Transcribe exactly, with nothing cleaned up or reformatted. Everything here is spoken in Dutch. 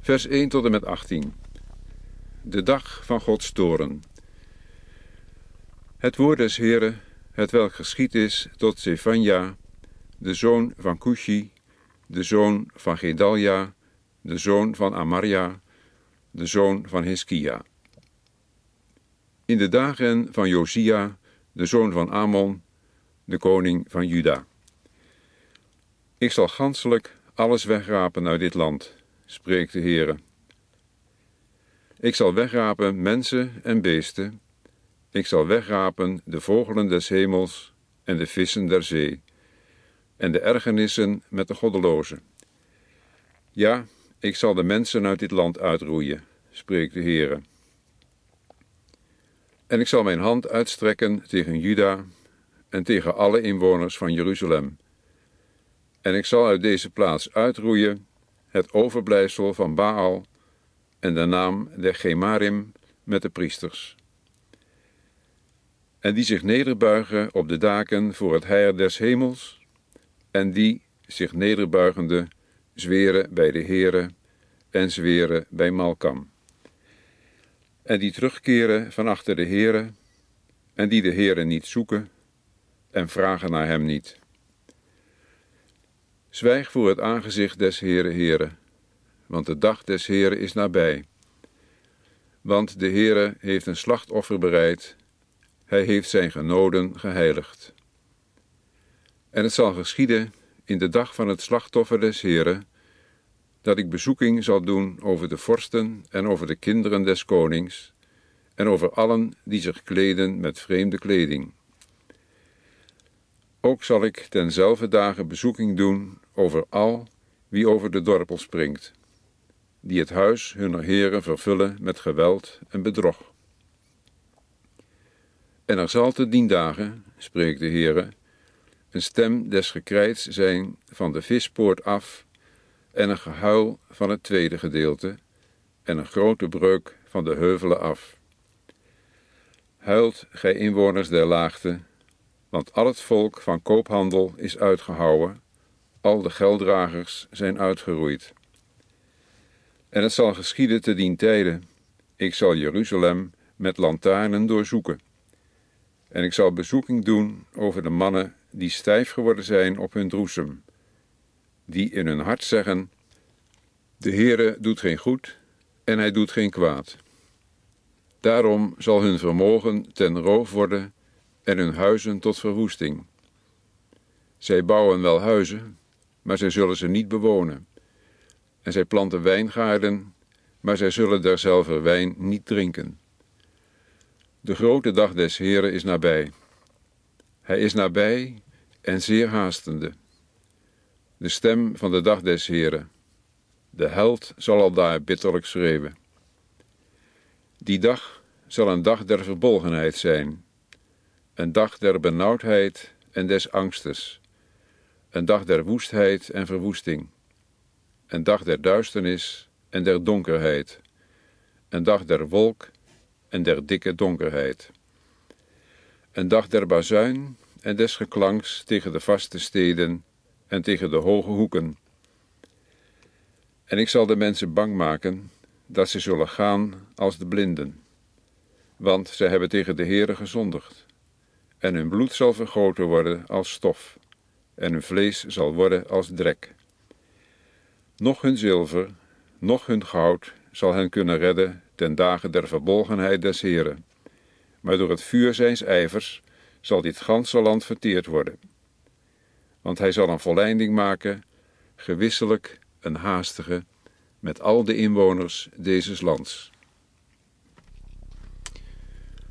vers één tot en met achttien. De dag van Gods toorn. Het woord des Heren, hetwelk geschied is tot Zefanja, de zoon van Cushi, de zoon van Gedalja, de zoon van Amaria, de zoon van Hiskia. In de dagen van Josia, de zoon van Amon, de koning van Juda. Ik zal ganselijk alles wegrapen uit dit land, spreekt de Heere. Ik zal wegrapen mensen en beesten. Ik zal wegrapen de vogelen des hemels en de vissen der zee, en de ergernissen met de goddelozen. Ja, ik zal de mensen uit dit land uitroeien, spreekt de Heere. En ik zal mijn hand uitstrekken tegen Juda en tegen alle inwoners van Jeruzalem. En ik zal uit deze plaats uitroeien het overblijfsel van Baal en de naam der Gemarim met de priesters. En die zich nederbuigen op de daken voor het heil des hemels, en die, zich nederbuigende, zweren bij de Heere en zweren bij Malkam. En die terugkeren van achter de Heere, en die de Heere niet zoeken, en vragen naar hem niet. Zwijg voor het aangezicht des Heere, Heere, want de dag des Heere is nabij. Want de Heere heeft een slachtoffer bereid, hij heeft zijn genoden geheiligd. En het zal geschieden in de dag van het slachtoffer des Heere, dat ik bezoeking zal doen over de vorsten en over de kinderen des konings, en over allen die zich kleden met vreemde kleding. Ook zal ik tenzelfde dagen bezoeking doen over al wie over de dorpel springt, die het huis hunner heren vervullen met geweld en bedrog. En er zal te dien dagen, spreekt de Heere, een stem des gekrijts zijn van de vispoort af, en een gehuil van het tweede gedeelte, en een grote breuk van de heuvelen af. Huilt, gij inwoners der laagte, want al het volk van koophandel is uitgehouwen, al de gelddragers zijn uitgeroeid. En het zal geschieden te dien tijde, ik zal Jeruzalem met lantaarnen doorzoeken. En ik zal bezoeking doen over de mannen die stijf geworden zijn op hun droesem, die in hun hart zeggen, de Heere doet geen goed en hij doet geen kwaad. Daarom zal hun vermogen ten roof worden en hun huizen tot verwoesting. Zij bouwen wel huizen, maar zij zullen ze niet bewonen. En zij planten wijngaarden, maar zij zullen derzelver wijn niet drinken. De grote dag des Heeren is nabij. Hij is nabij en zeer haastende. De stem van de dag des Heeren. De held zal aldaar bitterlijk schreeuwen. Die dag zal een dag der verbolgenheid zijn, een dag der benauwdheid en des angstes, een dag der woestheid en verwoesting, een dag der duisternis en der donkerheid, een dag der wolk en der dikke donkerheid, een dag der bazuin en des geklanks tegen de vaste steden en tegen de hoge hoeken. En ik zal de mensen bang maken, dat ze zullen gaan als de blinden, want zij hebben tegen de Heere gezondigd, en hun bloed zal vergoten worden als stof, en hun vlees zal worden als drek. Noch hun zilver, noch hun goud zal hen kunnen redden ten dagen der verbolgenheid des Heere, maar door het vuur zijns ijvers zal dit ganse land verteerd worden. Want hij zal een volleinding maken, gewisselijk een haastige, met al de inwoners dezes lands.